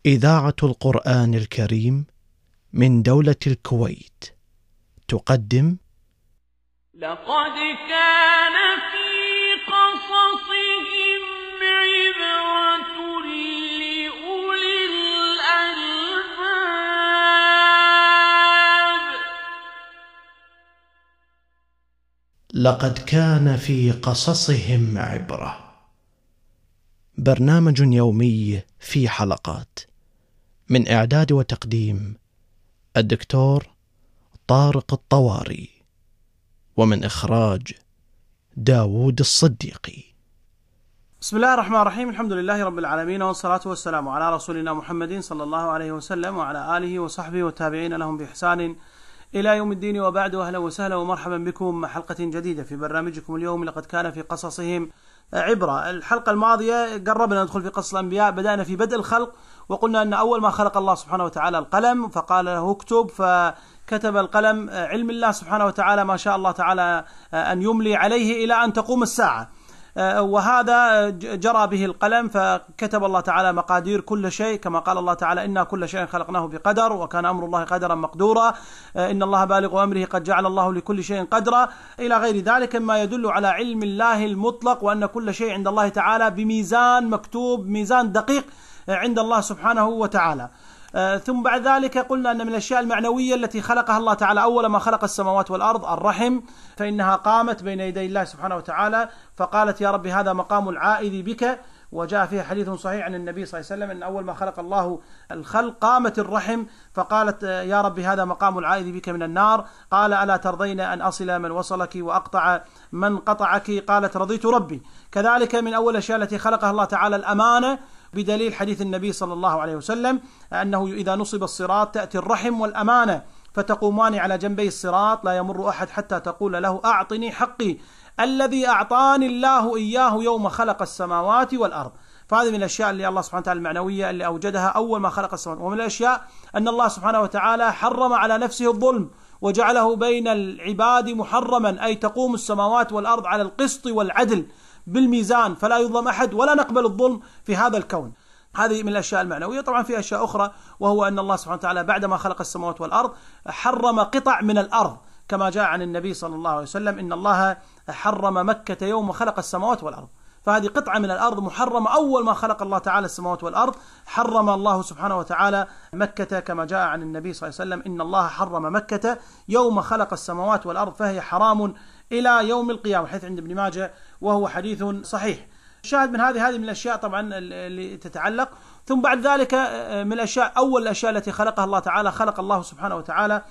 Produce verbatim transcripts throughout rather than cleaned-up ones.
إذاعة القرآن الكريم من دولة الكويت تقدم لقد كان في قصصهم عبرة لأولي الألباب. لقد كان في قصصهم عبرة، برنامج يومي في حلقات، من إعداد وتقديم الدكتور طارق الطواري، ومن إخراج داود الصديقي. بسم الله الرحمن الرحيم. الحمد لله رب العالمين، والصلاة والسلام على رسولنا محمد صلى الله عليه وسلم وعلى آله وصحبه والتابعين لهم بإحسان إلى يوم الدين، وبعد. أهلا وسهلا ومرحبا بكم مع حلقة جديدة في برنامجكم اليوم لقد كان في قصصهم عبرة. الحلقة الماضية قربنا ندخل في قصص الأنبياء، بدأنا في بدء الخلق وقلنا أن أول ما خلق الله سبحانه وتعالى القلم، فقال له اكتب، فكتب القلم. علم الله سبحانه وتعالى ما شاء الله تعالى أن يملي عليه إلى أن تقوم الساعة، وهذا جرى به القلم، فكتب الله تعالى مقادير كل شيء، كما قال الله تعالى إنا كل شيء خلقناه بقدر وكان أمر الله قدرا مقدورا، إن الله بالغ أمره قد جعل الله لكل شيء قدرا، إلى غير ذلك مما يدل على علم الله المطلق، وأن كل شيء عند الله تعالى بميزان مكتوب، ميزان دقيق عند الله سبحانه وتعالى. آه ثم بعد ذلك قلنا أن من الأشياء المعنوية التي خلقها الله تعالى أول ما خلق السماوات والأرض الرحم، فإنها قامت بين يدي الله سبحانه وتعالى فقالت يا رب هذا مقام العائذ بك. وجاء فيه حديث صحيح عن النبي صلى الله عليه وسلم أن أول ما خلق الله الخلق قامت الرحم فقالت يا رب هذا مقام العائذ بك من النار. قال ألا ترضين أن أصل من وصلك وأقطع من قطعك؟ قالت رضيت ربي. كذلك من أول الأشياء التي خلقها الله تعالى الأمانة، بدليل حديث النبي صلى الله عليه وسلم أنه إذا نصب الصراط تأتي الرحم والأمانة فتقومان على جنبي الصراط لا يمر أحد حتى تقول له أعطني حقي الذي أعطاني الله إياه يوم خلق السماوات والأرض. فهذه من الأشياء اللي الله سبحانه وتعالى المعنوية اللي أوجدها أول ما خلق السماوات. ومن الأشياء أن الله سبحانه وتعالى حرم على نفسه الظلم وجعله بين العباد محرما، أي تقوم السماوات والأرض على القسط والعدل بالميزان، فلا يظلم أحد ولا نقبل الظلم في هذا الكون. هذه من الأشياء المعنوية. طبعا في أشياء أخرى، وهو أن الله سبحانه وتعالى بعدما خلق السماوات والأرض حرم قطع من الأرض، كما جاء عن النبي صلى الله عليه وسلم إن الله حرم مكة يوم خلق السماوات والأرض. فهذه قطعة من الأرض محرمة، أول ما خلق الله تعالى السماوات والأرض حرم الله سبحانه وتعالى مكة، كما جاء عن النبي صلى الله عليه وسلم إن الله حرم مكة يوم خلق السماوات والأرض فهي حرام إلى يوم القيامة، حيث عند ابن ماجه وهو حديث صحيح. الشاهد من هذه هذه من الأشياء طبعا اللي تتعلق. ثم بعد ذلك من الأشياء، أول الأشياء التي خلقها الله تعالى، خلق الله سبحانه وتعالى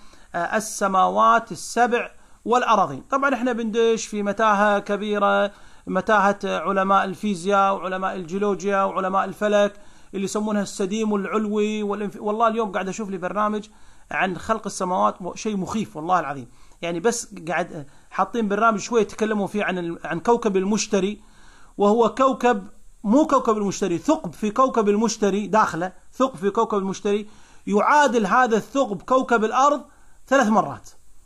السماوات السبع والأراضين. طبعا احنا بندش في متاهة كبيرة، متاهة علماء الفيزياء وعلماء الجيولوجيا وعلماء الفلك اللي يسمونها السديم العلوي والانف... والله اليوم قاعد أشوف لي برنامج عن خلق السماوات، شيء مخيف والله العظيم. يعني بس قاعد حاطين برنامج شوية يتكلموا فيه عن عن كوكب المشتري، وهو كوكب مو كوكب المشتري، ثقب في كوكب المشتري داخله، ثقب في كوكب المشتري يعادل هذا الثقب كوكب الأرض ثلاث مرات،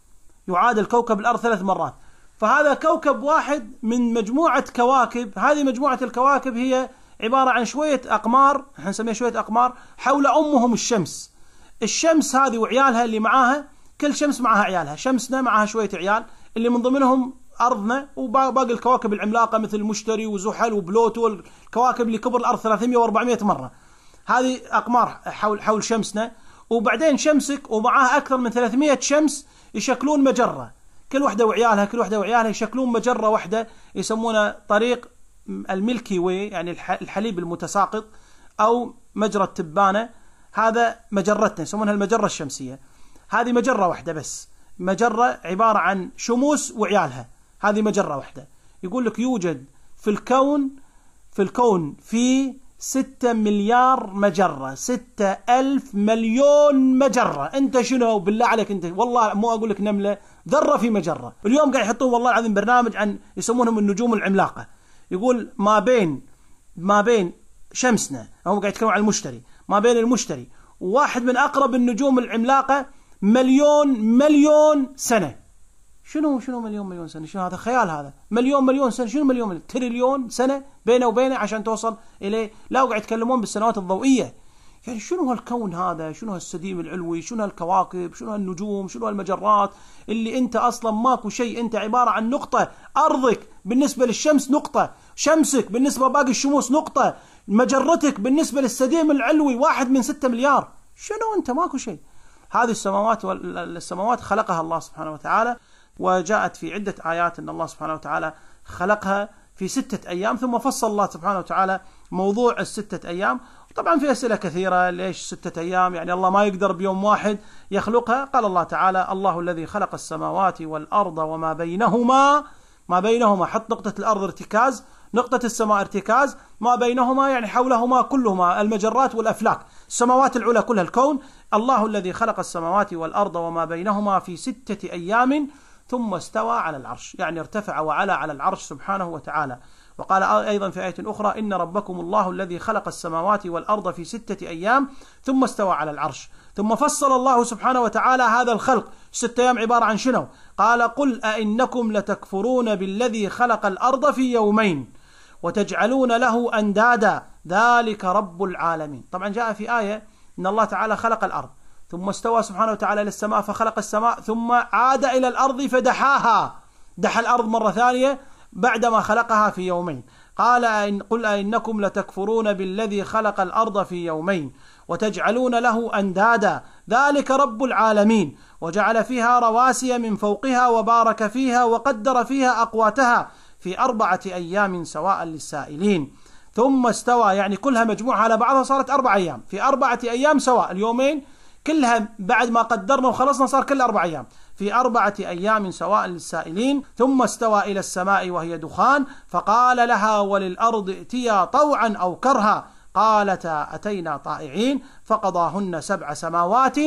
يعادل كوكب الأرض ثلاث مرات. فهذا كوكب واحد من مجموعة كواكب، هذه مجموعة الكواكب هي عبارة عن شوية أقمار، احنا نسميها شوية أقمار حول أمهم الشمس. الشمس هذه وعيالها اللي معاها، كل شمس معها عيالها، شمسنا معها شوية عيال اللي من ضمنهم أرضنا، وباقي الكواكب العملاقة مثل المشتري وزحل وبلوتو، الكواكب اللي كبر الأرض ثلاثمائة وأربعمائة مرة. هذه أقمار حول حول شمسنا، وبعدين شمسك ومعها أكثر من ثلاثمائة شمس يشكلون مجرة، كل واحدة وعيالها كل واحدة وعيالها يشكلون مجرة واحدة، يسمونها طريق الميلكي واي، يعني الحليب المتساقط، أو مجرى التبانة. هذا مجرتنا يسمونها المجرة الشمسية. هذه مجرة واحدة بس، مجرة عبارة عن شموس وعيالها، هذه مجرة واحدة. يقول لك يوجد في الكون في الكون في ستة مليار مجرة، ستة ألف مليون مجرة. أنت شنو بالله عليك أنت؟ والله مو أقول لك نملة، ذرة في مجرة. اليوم قاعد يحطون والله العظيم برنامج عن يسمونهم النجوم العملاقة، يقول ما بين ما بين شمسنا، هم قاعد يتكلمون عن المشتري، ما بين المشتري وواحد من أقرب النجوم العملاقة مليون مليون سنة. شنو شنو مليون مليون سنة؟ شنو هذا خيال؟ هذا مليون مليون سنة، شنو مليون مليون تريليون سنة بينه وبينه عشان توصل إليه؟ لا، وقاعد يتكلمون بالسنوات الضوئية. يعني شنو هالكون هذا؟ شنو هالسديم العلوي؟ شنو هالكواكب؟ شنو هالنجوم؟ شنو هالمجرات اللي انت اصلا ماكو شيء، انت عبارة عن نقطة. ارضك بالنسبة للشمس نقطة، شمسك بالنسبة لباقي الشموس نقطة، مجرتك بالنسبة للسديم العلوي واحد من ستة مليار. شنو انت؟ ماكو شيء. هذه السماوات والسماوات خلقها الله سبحانه وتعالى، وجاءت في عدة آيات أن الله سبحانه وتعالى خلقها في ستة أيام، ثم فصل الله سبحانه وتعالى موضوع الستة أيام. طبعا في أسئلة كثيرة، ليش ستة أيام؟ يعني الله ما يقدر بيوم واحد يخلقها؟ قال الله تعالى: الله الذي خلق السماوات والأرض وما بينهما. ما بينهما حط نقطة الأرض ارتكاز، نقطة السماء ارتكاز، ما بينهما يعني حولهما كلهما، المجرات والأفلاك، السماوات العلى كلها الكون. الله الذي خلق السماوات والأرض وما بينهما في ستة أيام ثم استوى على العرش، يعني ارتفع وعلى على العرش سبحانه وتعالى. وقال أيضا في آية أخرى: إن ربكم الله الذي خلق السماوات والأرض في ستة أيام ثم استوى على العرش. ثم فصل الله سبحانه وتعالى هذا الخلق. ستة أيام عبارة عن شنو؟ قال: قل أئنكم لتكفرون بالذي خلق الأرض في يومين وتجعلون له أندادا ذلك رب العالمين. طبعا جاء في آية إن الله تعالى خلق الأرض ثم استوى سبحانه وتعالى إلى السماء فخلق السماء ثم عاد إلى الأرض فدحاها، دحى الأرض مرة ثانية بعدما خلقها في يومين. قال: إن قل أئنكم لتكفرون بالذي خلق الأرض في يومين وتجعلون له أندادا ذلك رب العالمين وجعل فيها رواسي من فوقها وبارك فيها وقدر فيها أقواتها في أربعة أيام سواء للسائلين. ثم استوى، يعني كلها مجموعة على بعضها صارت أربع أيام، في أربعة أيام سواء، اليومين كلها بعد ما قدرنا وخلصنا صار كل أربع أيام، في أربعة أيام سواء للسائلين. ثم استوى إلى السماء وهي دخان فقال لها وللأرض ائتيا طوعا أو كرها قالتا أتينا طائعين فقضاهن سبع سماوات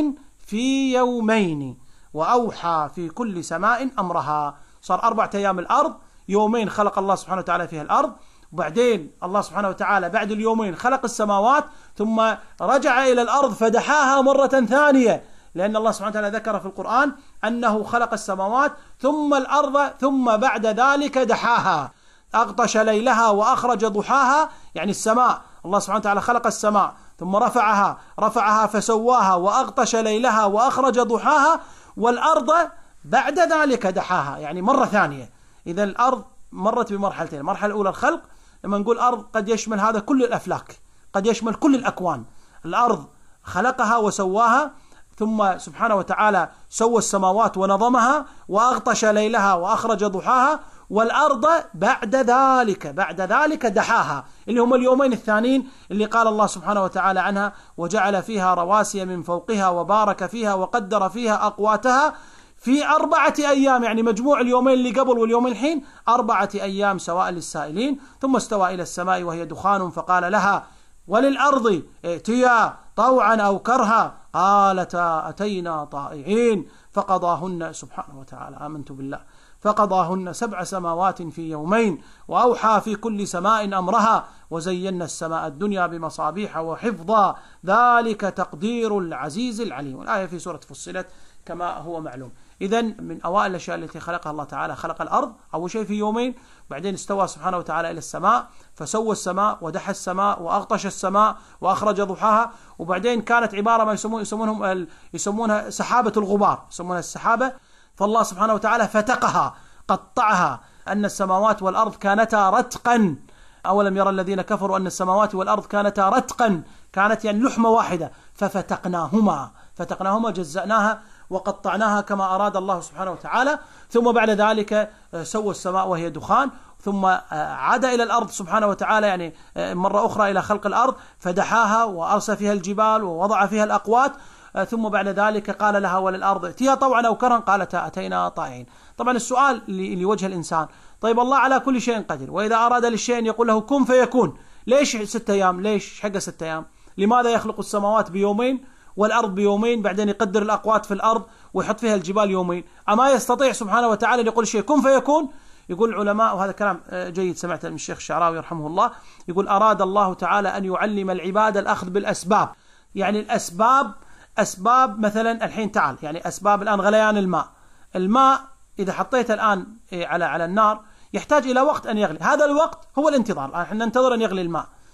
في يومين وأوحى في كل سماء أمرها. صار أربعة أيام الأرض، يومين خلق الله سبحانه وتعالى فيها الأرض، وبعدين الله سبحانه وتعالى بعد اليومين خلق السماوات ثم رجع إلى الأرض فدحاها مرة ثانية، لأن الله سبحانه وتعالى ذكر في القرآن أنه خلق السماوات ثم الأرض ثم بعد ذلك دحاها، أغطش ليلها وأخرج ضحاها. يعني السماء الله سبحانه وتعالى خلق السماء ثم رفعها رفعها فسواها وأغطش ليلها وأخرج ضحاها، والأرض بعد ذلك دحاها يعني مرة ثانية. إذا الأرض مرت بمرحلتين، المرحلة الأولى الخلق، لما نقول أرض قد يشمل هذا كل الأفلاك، قد يشمل كل الأكوان. الأرض خلقها وسواها، ثم سبحانه وتعالى سوى السماوات ونظمها وأغطش ليلها وأخرج ضحاها، والأرض بعد ذلك بعد ذلك دحاها، اللي هم اليومين الثانيين اللي قال الله سبحانه وتعالى عنها: وجعل فيها رواسي من فوقها وبارك فيها وقدر فيها أقواتها في أربعة أيام، يعني مجموع اليومين اللي قبل واليومين الحين أربعة أيام سواء للسائلين. ثم استوى إلى السماء وهي دخان فقال لها وللأرض ائتيا طوعا أو كرها قالتا أتينا طائعين فقضاهن سبحانه وتعالى آمنت بالله فقضاهن سبع سماوات في يومين وأوحى في كل سماء أمرها وزينا السماء الدنيا بمصابيح وحفظا ذلك تقدير العزيز العليم. الآية في سورة فصلت كما هو معلوم. إذن من أوائل الأشياء التي خلقها الله تعالى خلق الأرض أول شيء في يومين، بعدين استوى سبحانه وتعالى إلى السماء فسوى السماء ودحى السماء وأغطش السماء وأخرج ضحاها، وبعدين كانت عبارة ما يسمون يسمونهم يسمونها سحابة الغبار، يسمونها السحابة. فالله سبحانه وتعالى فتقها قطعها، أن السماوات والأرض كانتا رتقا. أولم يرى الذين كفروا أن السماوات والأرض كانتا رتقا، كانت يعني لحمة واحدة، ففتقناهما فتقناهما جزأناها وقطعناها كما أراد الله سبحانه وتعالى. ثم بعد ذلك سوى السماء وهي دخان، ثم عاد إلى الأرض سبحانه وتعالى يعني مرة أخرى إلى خلق الأرض فدحاها وأرسى فيها الجبال ووضع فيها الأقوات. ثم بعد ذلك قال لها وللأرض ائتيا طوعا أو كرها قالتا أتينا طائعين. طبعا السؤال لوجه الإنسان، طيب الله على كل شيء قدير، وإذا أراد للشيء يقول له كن فيكون، ليش ستة أيام؟ ليش حق ستة أيام؟ لماذا يخلق السماوات بيومين والأرض بيومين، بعدين يقدر الأقوات في الأرض ويحط فيها الجبال يومين؟ أما يستطيع سبحانه وتعالى أن يقول شيء كن فيكون؟ يقول العلماء، وهذا كلام جيد سمعت من الشيخ الشعراوي يرحمه الله، يقول أراد الله تعالى أن يعلم العباد الأخذ بالأسباب. يعني الأسباب أسباب مثلا الحين تعال يعني أسباب الآن غليان الماء، الماء إذا حطيته الآن على على النار يحتاج إلى وقت أن يغلي، هذا الوقت هو الانتظار، الآن احنا ننتظر أن يغلي الماء،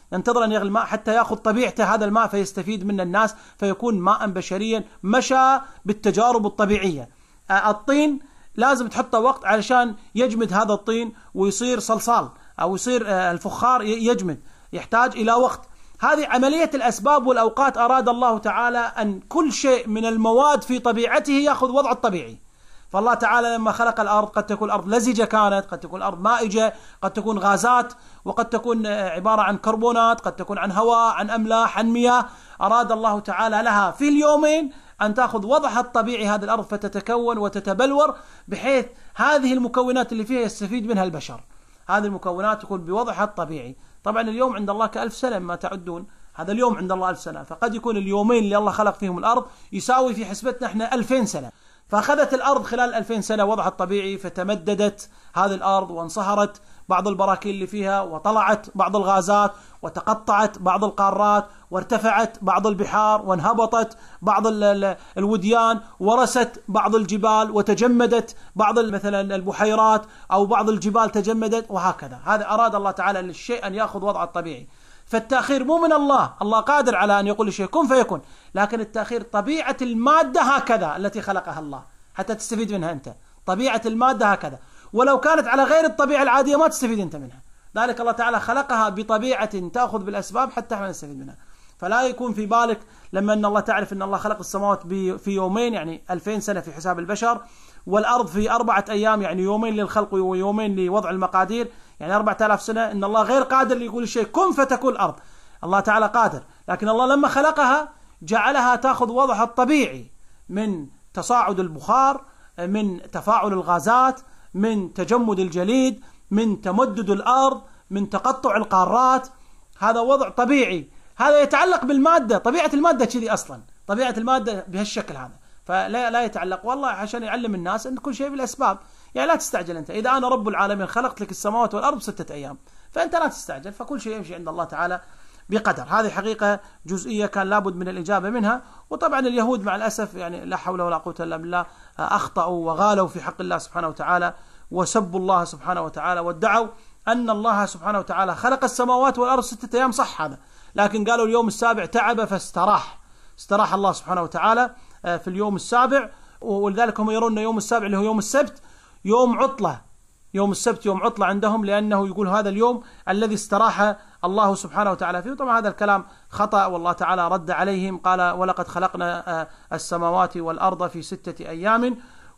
ينتظر أن يغلي الماء حتى يأخذ طبيعته هذا الماء فيستفيد منه الناس فيكون ماء بشريا مشى بالتجارب الطبيعية. الطين لازم تحطه وقت علشان يجمد هذا الطين ويصير صلصال أو يصير الفخار يجمد، يحتاج إلى وقت. هذه عملية الأسباب والأوقات. أراد الله تعالى أن كل شيء من المواد في طبيعته يأخذ وضعه الطبيعي. فالله تعالى لما خلق الأرض قد تكون الأرض لزجة، كانت قد تكون الأرض مائجة، قد تكون غازات، وقد تكون عبارة عن كربونات، قد تكون عن هواء، عن أملاح، عن مياه. أراد الله تعالى لها في اليومين أن تأخذ وضعها الطبيعي هذه الأرض فتتكون وتتبلور، بحيث هذه المكونات اللي فيها يستفيد منها البشر. هذه المكونات تكون بوضعها الطبيعي. طبعا اليوم عند الله كألف سنة ما تعدون، هذا اليوم عند الله ألف سنة، فقد يكون اليومين اللي الله خلق فيهم الأرض يساوي في حسبتنا احنا ألفين سنة. فأخذت الأرض خلال ألفين سنة وضعها الطبيعي، فتمددت هذه الأرض وانصهرت بعض البراكين اللي فيها، وطلعت بعض الغازات، وتقطعت بعض القارات، وارتفعت بعض البحار، وانهبطت بعض الوديان، ورست بعض الجبال، وتجمدت بعض مثلا البحيرات أو بعض الجبال تجمدت، وهكذا. هذا أراد الله تعالى للشيء أن يأخذ وضعه الطبيعي. فالتأخير مو من الله، الله قادر على أن يقول لشيء كن فيكون، لكن التأخير طبيعة المادة هكذا التي خلقها الله حتى تستفيد منها أنت. طبيعة المادة هكذا، ولو كانت على غير الطبيعة العادية ما تستفيد أنت منها. ذلك الله تعالى خلقها بطبيعة تأخذ بالأسباب حتى احنا نستفيد منها. فلا يكون في بالك لما أن الله تعرف أن الله خلق السماوات في يومين يعني ألفين سنة في حساب البشر، والأرض في أربعة أيام يعني يومين للخلق ويومين لوضع المقادير يعني أربعة آلاف سنة، إن الله غير قادر يقول الشيء كن فتكون الأرض. الله تعالى قادر، لكن الله لما خلقها جعلها تأخذ وضعها الطبيعي من تصاعد البخار، من تفاعل الغازات، من تجمد الجليد، من تمدد الأرض، من تقطع القارات. هذا وضع طبيعي، هذا يتعلق بالمادة. طبيعة المادة كذي أصلا، طبيعة المادة بهالشكل هذا، فلا لا يتعلق. والله عشان يعلم الناس أن كل شيء بالأسباب. يعني لا تستعجل أنت، إذا أنا رب العالمين خلقت لك السماوات والأرض بستة أيام، فأنت لا تستعجل، فكل شيء يمشي عند الله تعالى بقدر. هذه حقيقة جزئية كان لابد من الإجابة منها. وطبعا اليهود مع الأسف يعني لا حول ولا قوة إلا بالله أخطأوا وغالوا في حق الله سبحانه وتعالى، وسبوا الله سبحانه وتعالى، وادعوا أن الله سبحانه وتعالى خلق السماوات والأرض ستة أيام. صح هذا، لكن قالوا اليوم السابع تعب فاستراح. استراح الله سبحانه وتعالى في اليوم السابع، ولذلك هم يرون يوم السابع اللي هو يوم السبت يوم عطلة. يوم السبت يوم عطلة عندهم، لأنه يقول هذا اليوم الذي استراح الله سبحانه وتعالى فيه. طبعا هذا الكلام خطأ، والله تعالى رد عليهم قال ولقد خلقنا السماوات والأرض في ستة أيام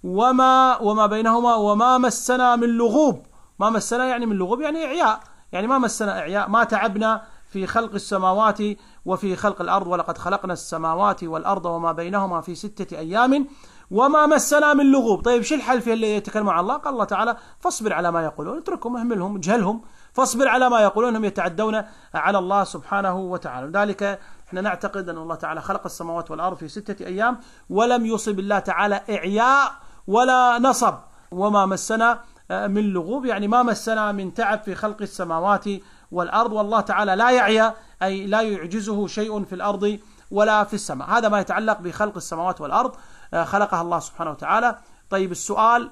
وما وما بينهما وما مسنا من لغوب. ما مسنا يعني من لغوب يعني إعياء، يعني ما مسنا إعياء، ما تعبنا في خلق السماوات وفي خلق الأرض. ولقد خلقنا السماوات والأرض وما بينهما في ستة أيام وما مسنا من لغوب. طيب شو الحل في اللي يتكلموا عن الله؟ قال الله تعالى فاصبر على ما يقولون، اتركهم، اهملهم، اجهلهم، فاصبر على ما يقولون، هم يتعدون على الله سبحانه وتعالى. لذلك احنا نعتقد أن الله تعالى خلق السماوات والأرض في ستة أيام ولم يصب الله تعالى إعياء ولا نصب. وما مسنا من لغوب يعني ما مسنا من تعب في خلق السماوات والأرض، والله تعالى لا يعيا أي لا يعجزه شيء في الأرض ولا في السماء. هذا ما يتعلق بخلق السماوات والأرض، خلقها الله سبحانه وتعالى. طيب السؤال،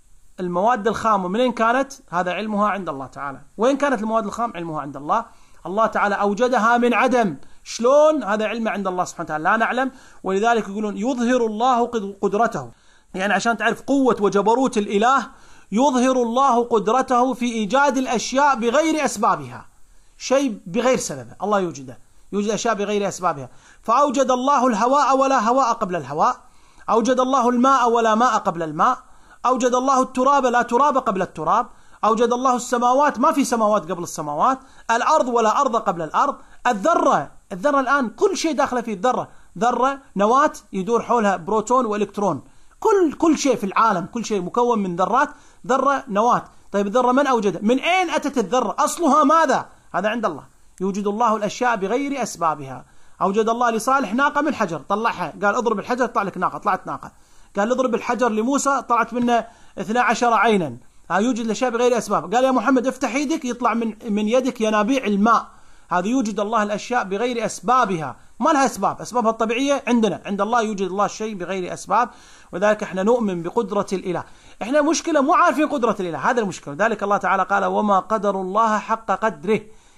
المواد الخام منين كانت؟ هذا علمها عند الله تعالى. وين كانت المواد الخام؟ علمها عند الله. الله تعالى أوجدها من عدم. شلون؟ هذا علم عند الله سبحانه وتعالى، لا نعلم. ولذلك يقولون يظهر الله قدرته، يعني عشان تعرف قوة وجبروت الإله يظهر الله قدرته في إيجاد الأشياء بغير أسبابها، شيء بغير سببه الله يوجده، يوجد أشياء بغير أسبابها. فأوجد الله الهواء ولا هواء قبل الهواء، أوجد الله الماء ولا ماء قبل الماء، أوجد الله التراب لا تراب قبل التراب، أوجد الله السماوات ما في سماوات قبل السماوات، الأرض ولا أرض قبل الأرض، الذرة الذرة الآن كل شيء داخل فيه الذرة، ذرة نواة يدور حولها بروتون وإلكترون، كل كل شيء في العالم كل شيء مكون من ذرات، ذرة نواة. طيب الذرة من أوجدها؟ من أين أتت الذرة؟ أصلها ماذا؟ هذا عند الله. يوجد الله الأشياء بغير أسبابها. أوجد الله لصالح ناقة من حجر، طلعها، قال اضرب الحجر طلع لك ناقة، طلعت ناقة. قال اضرب الحجر لموسى طلعت منه اثنا عشر عينا. يوجد الأشياء بغير أسباب. قال يا محمد افتح يدك يطلع من من يدك ينابيع الماء. هذا يوجد الله الأشياء بغير أسبابها، ما لها أسباب، أسبابها الطبيعية عندنا، عند الله يوجد الله الشيء بغير أسباب. وذلك احنا نؤمن بقدرة الإله. احنا مشكلة مو عارفين قدرة الإله، هذا المشكلة. ذلك الله تعالى قال وما قدر الله حق قدره،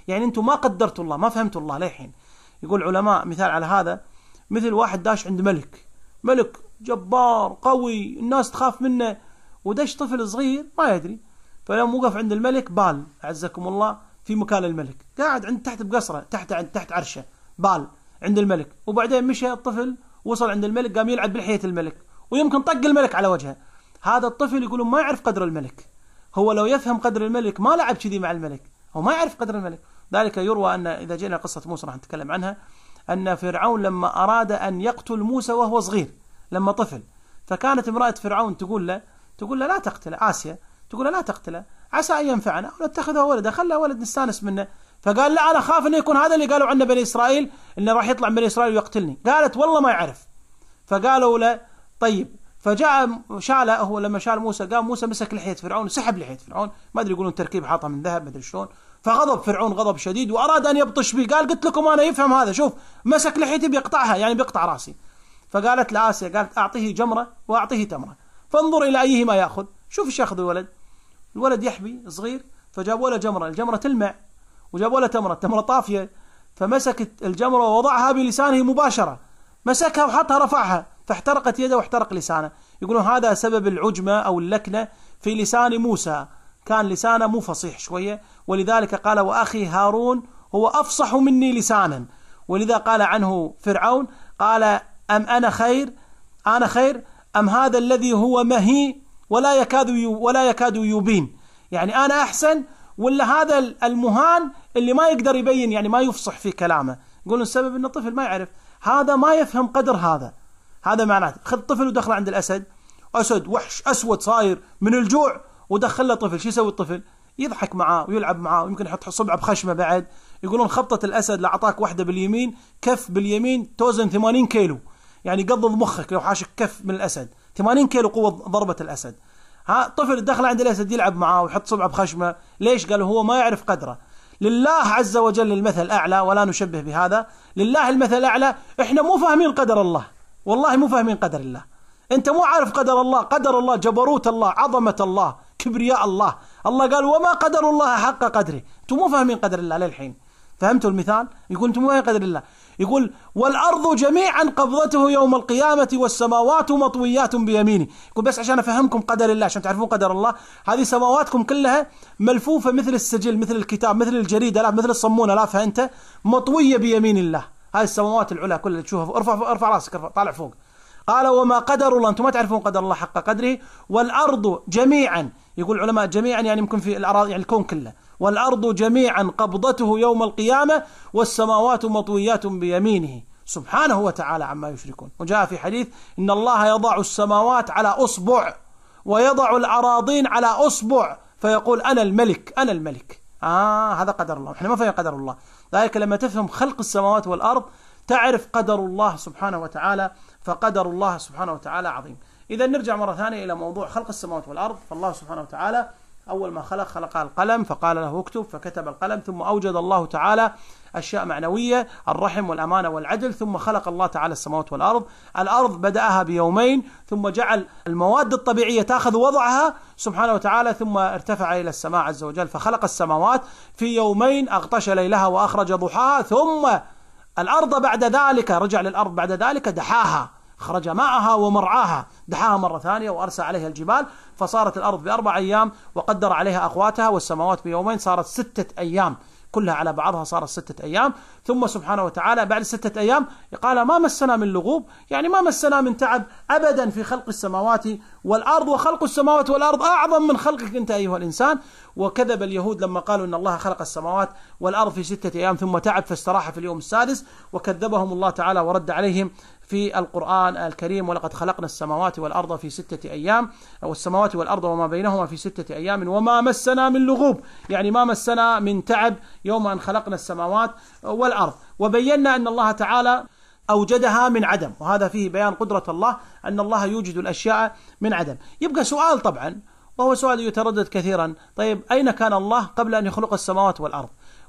يعني أنتم ما قدرتوا الله، ما فهمتوا الله للحين. يقول علماء مثال على هذا، مثل واحد داش عند ملك، ملك جبار قوي الناس تخاف منه، ودش طفل صغير ما يدري، فلما وقف عند الملك بال أعزكم الله في مكان الملك، قاعد عند تحت بقصره تحت عند تحت عرشه بال عند الملك، وبعدين مشى الطفل وصل عند الملك قام يلعب بلحية الملك ويمكن طق الملك على وجهه. هذا الطفل يقولون ما يعرف قدر الملك، هو لو يفهم قدر الملك ما لعب كذي مع الملك، هو ما يعرف قدر الملك. ذلك يروى أن إذا جينا قصة موسى راح نتكلم عنها، أن فرعون لما أراد أن يقتل موسى وهو صغير لما طفل، فكانت امرأة فرعون تقول له تقول له لا تقتله، آسيا تقول له لا تقتله عسى أن ينفعنا أو نتخذه ولدا، خله ولد نستانس منه. فقال لا أنا خاف أن يكون هذا اللي قالوا عنه بني إسرائيل إنه راح يطلع من بني إسرائيل ويقتلني. قالت والله ما يعرف. فقالوا له طيب، فجاء شاله هو لما شال موسى، قام موسى مسك لحية فرعون وسحب لحية فرعون، ما أدري يقولون تركيب حاطها من ذهب ما أدري شلون، فغضب فرعون غضب شديد وأراد أن يبطش به، قال قلت لكم أنا يفهم هذا، شوف مسك لحيتي بيقطعها يعني بيقطع راسي. فقالت لآسيا قالت أعطيه جمرة وأعطيه تمرة فانظر إلى أيهما يأخذ. شوف ايش يأخذ الولد، الولد يحبي صغير، فجابوا له جمرة، الجمرة تلمع، وجابوا له تمرة، التمرة طافية، فمسك الجمرة ووضعها بلسانه مباشرة، مسكها وحطها رفعها فاحترقت يده واحترق لسانه. يقولون هذا سبب العجمة أو اللكنة في لسان موسى، كان لسانه مو فصيح شوية، ولذلك قال وأخي هارون هو أفصح مني لسانا، ولذا قال عنه فرعون قال أم أنا خير أنا خير أم هذا الذي هو مهي ولا يكاد ولا يكاد يبين، يعني أنا أحسن ولا هذا المهان اللي ما يقدر يبين، يعني ما يفصح في كلامه. يقولون السبب أن الطفل ما يعرف، هذا ما يفهم قدر هذا، هذا معناته. خذ طفل ودخل عند الأسد، أسد وحش أسود صاير من الجوع، ودخل له طفل، شو يسوي الطفل؟ يضحك معاه ويلعب معاه ويمكن يحط صبعه بخشمه بعد. يقولون خبطة الأسد لأعطاك واحدة باليمين، كف باليمين توزن ثمانين كيلو، يعني قضض مخك لو حاشك كف من الأسد، ثمانين كيلو قوة ضربة الأسد. ها طفل دخل عند الأسد يلعب معاه ويحط صبعه بخشمه، ليش؟ قالوا هو ما يعرف قدره. لله عز وجل المثل الأعلى، ولا نشبه بهذا، لله المثل الأعلى. إحنا مو فاهمين قدر الله، والله مو فاهمين قدر الله. أنت مو عارف قدر الله، قدر الله جبروت الله عظمة الله كبرياء الله. الله قال وما قدر الله حق قدره. أنتم مو فاهمين قدر الله للحين. فهمتوا المثال؟ يقول أنتم مو فاهمين قدر الله. يقول والأرض جميعا قبضته يوم القيامة والسماوات مطويات بيمينه. يقول بس عشان أفهمكم قدر الله، عشان تعرفون قدر الله، هذه سماواتكم كلها ملفوفة مثل السجل، مثل الكتاب، مثل الجريدة، لا مثل الصمونة، لا فأنت مطوية بيمين الله. هذه السماوات العلى كلها تشوفها، ارفع ارفع راسك، ارفع طالع فوق. قال وما قدر الله، أنتم ما تعرفون قدر الله حق قدره. والأرض جميعا، يقول العلماء جميعا يعني يمكن في الأراضي يعني الكون كله. والأرض جميعا قبضته يوم القيامة والسماوات مطويات بيمينه سبحانه وتعالى عما يشركون. وجاء في حديث إن الله يضع السماوات على أصبع ويضع الأراضين على أصبع فيقول أنا الملك أنا الملك. آه هذا قدر الله، احنا ما فهم قدر الله. ذلك لما تفهم خلق السماوات والأرض تعرف قدر الله سبحانه وتعالى، فقدر الله سبحانه وتعالى عظيم. إذا نرجع مرة ثانية إلى موضوع خلق السماوات والأرض. فالله سبحانه وتعالى أول ما خلق خلق القلم فقال له اكتب فكتب القلم، ثم أوجد الله تعالى أشياء معنوية، الرحم والأمانة والعدل، ثم خلق الله تعالى السماوات والأرض. الأرض بدأها بيومين، ثم جعل المواد الطبيعية تأخذ وضعها سبحانه وتعالى، ثم ارتفع إلى السماء عز وجل فخلق السماوات في يومين، أغطش ليلها وأخرج ضحاها. ثم الأرض بعد ذلك، رجع للأرض بعد ذلك دحاها، خرج ماءها ومرعاها، دحاها مرة ثانية وأرسى عليها الجبال فصارت الأرض بأربع أيام، وقدر عليها أقواتها. والسماوات بيومين صارت ستة أيام، كلها على بعضها صارت ستة أيام. ثم سبحانه وتعالى بعد ستة أيام قال ما مسنا من لغوب، يعني ما مسنا من تعب أبدا في خلق السماوات والأرض، وخلق السماوات والأرض أعظم من خلقك أنت أيها الإنسان. وكذب اليهود لما قالوا إن الله خلق السماوات والأرض في ستة أيام ثم تعب فاستراح في اليوم السادس، وكذبهم الله تعالى ورد عليهم في القرآن الكريم ولقد خلقنا السماوات والأرض في ستة أيام، والسماوات والأرض وما بينهما في ستة أيام وما مسنا من لغوب، يعني ما مسنا من تعب يوم أن خلقنا السماوات والأرض. وبينا أن الله تعالى أوجدها من عدم، وهذا فيه بيان قدرة الله أن الله يوجد الأشياء من عدم. يبقى سؤال طبعا، وهو سؤال يتردد كثيرا، طيب أين كان الله قبل أن يخلق السماوات والأرض؟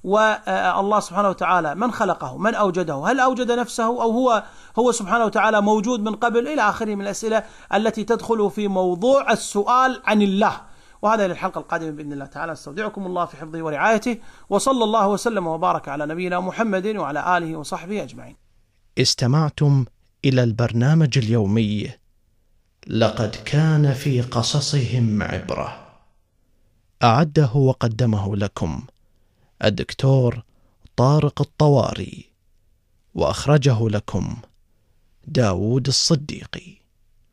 والله سبحانه وتعالى من خلقه؟ من أوجده؟ هل أوجد نفسه أو هو هو سبحانه وتعالى موجود من قبل؟ إلى آخره من الأسئلة التي تدخل في موضوع السؤال عن الله. وهذا إلى الحلقة القادمة بإذن الله تعالى. استودعكم الله في حفظه ورعايته، وصلى الله وسلم وبارك على نبينا محمد وعلى آله وصحبه أجمعين. استمعتم إلى البرنامج اليومي لقد كان في قصصهم عبرة، أعده وقدمه لكم الدكتور طارق الطواري، وأخرجه لكم داود الصديقي.